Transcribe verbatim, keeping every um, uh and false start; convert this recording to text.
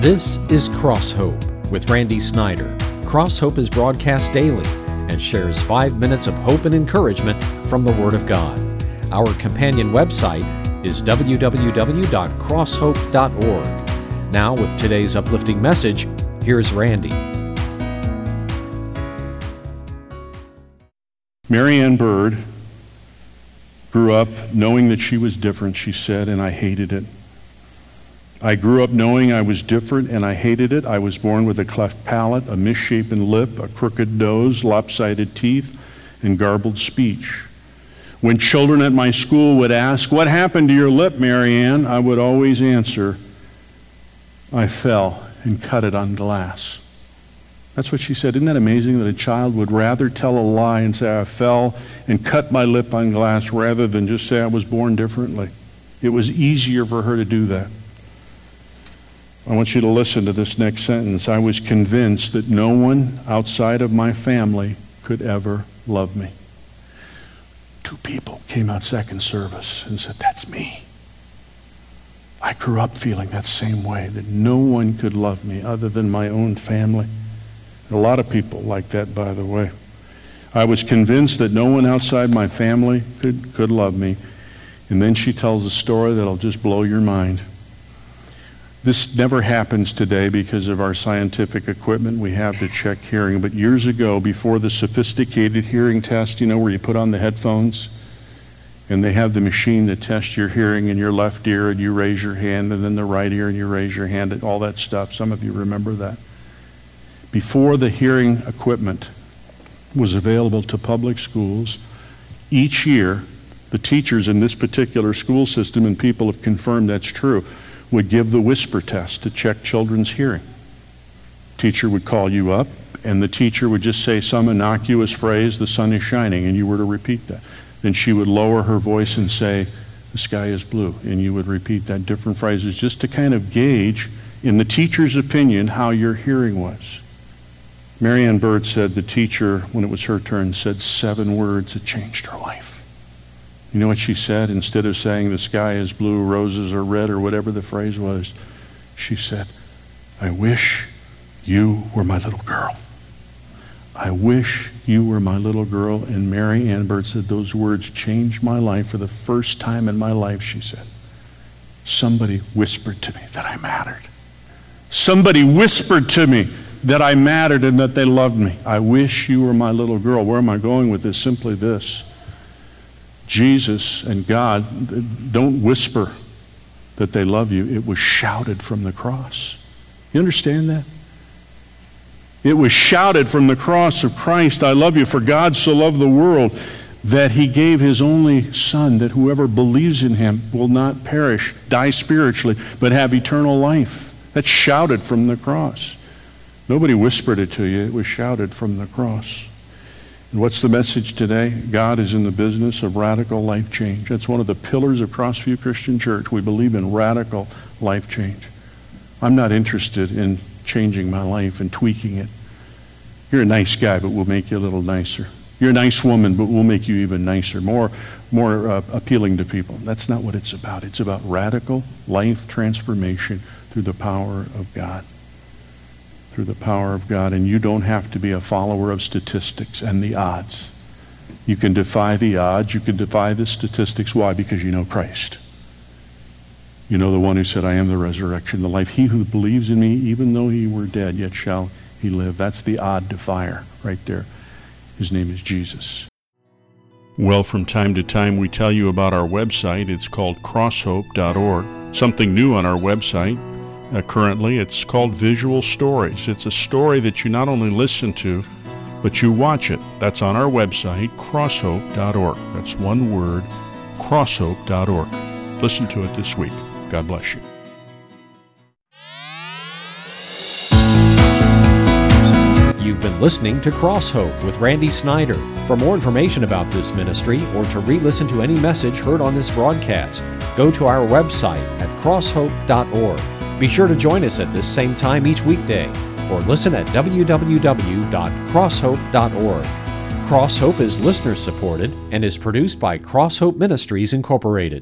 This is Cross Hope with Randy Snyder. Cross Hope is broadcast daily and shares five minutes of hope and encouragement from the Word of God. Our companion website is w w w dot cross hope dot org. Now, with today's uplifting message, here's Randy. Mary Ann Bird grew up knowing that she was different, she said, and I hated it. I grew up knowing I was different, and I hated it. I was born with a cleft palate, a misshapen lip, a crooked nose, lopsided teeth, and garbled speech. When children at my school would ask, "What happened to your lip, Mary Ann?" I would always answer, "I fell and cut it on glass." That's what she said. Isn't that amazing that a child would rather tell a lie and say, "I fell and cut my lip on glass," rather than just say, "I was born differently"? It was easier for her to do that. I want you to listen to this next sentence. I was convinced that no one outside of my family could ever love me. Two people came out second service and said, "That's me." I grew up feeling that same way, that no one could love me other than my own family. A lot of people like that, by the way. I was convinced that no one outside my family could, could love me. And then she tells a story that'll just blow your mind. This never happens today because of our scientific equipment we have to check hearing. But years ago, before the sophisticated hearing test, you know, where you put on the headphones and they have the machine that tests your hearing in your left ear and you raise your hand, and then the right ear and you raise your hand, and all that stuff. Some of you remember that. Before the hearing equipment was available to public schools, each year, the teachers in this particular school system, and people have confirmed that's true, would give the whisper test to check children's hearing. Teacher would call you up, and the teacher would just say some innocuous phrase, "The sun is shining," and you were to repeat that. Then she would lower her voice and say, "The sky is blue," and you would repeat that, different phrases, just to kind of gauge, in the teacher's opinion, how your hearing was. Mary Ann Bird said the teacher, when it was her turn, said seven words that changed her life. You know what she said? Instead of saying "the sky is blue, roses are red," or whatever the phrase was, she said, "I wish you were my little girl. I wish you were my little girl." And Mary Ann Bird said those words changed my life for the first time in my life, she said. Somebody whispered to me that I mattered. Somebody whispered to me that I mattered and that they loved me. I wish you were my little girl. Where am I going with this? Simply this. Jesus and God don't whisper that they love you. It was shouted from the cross. You understand that? It was shouted from the cross of Christ, "I love you, for God so loved the world that he gave his only Son, that whoever believes in him will not perish, die spiritually, but have eternal life." That's shouted from the cross. Nobody whispered it to you. It was shouted from the cross. And what's the message today? God is in the business of radical life change. That's one of the pillars of Crossview Christian Church. We believe in radical life change. I'm not interested in changing my life and tweaking it. You're a nice guy, but we'll make you a little nicer. You're a nice woman, but we'll make you even nicer, more, more uh, appealing to people. That's not what it's about. It's about radical life transformation through the power of God. Through the power of God. And you don't have to be a follower of statistics and the odds. You can defy the odds. You can defy the statistics. Why? Because you know Christ. You know the one who said, "I am the resurrection, the life. He who believes in me, even though he were dead, yet shall he live." That's the odd defier right there. His name is Jesus. Well, from time to time we tell you about our website. It's called cross hope dot org. Something new on our website. Uh, currently, it's called Visual Stories. It's a story that you not only listen to, but you watch it. That's on our website, cross hope dot org. That's one word, cross hope dot org. Listen to it this week. God bless you. You've been listening to Cross Hope with Randy Snyder. For more information about this ministry or to re-listen to any message heard on this broadcast, go to our website at cross hope dot org. Be sure to join us at this same time each weekday, or listen at w w w dot cross hope dot org. Cross Hope is listener supported and is produced by Cross Hope Ministries Incorporated.